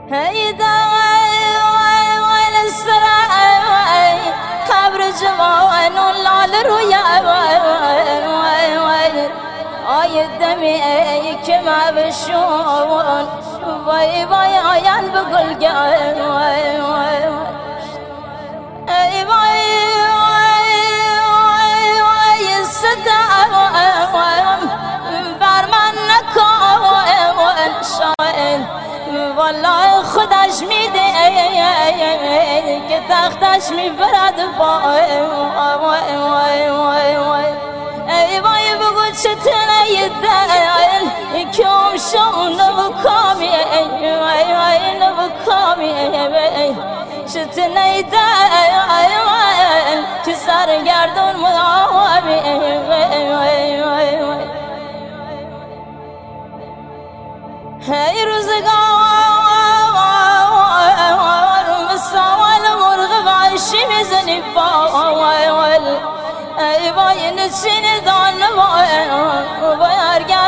هيدا والسراي قبر جوان واللال رويا آي الدمي كما بشون باي باي عيان بقول قاي اي باي والله خداش میده که تختش میبرد ای وای بگو چطوره دل کم شون نبکامی نبکامی چطوره دل که سرگردون مدامی هی روزگار مساوال مرغ بعشی میزنی باول ای وای نچین دان بایر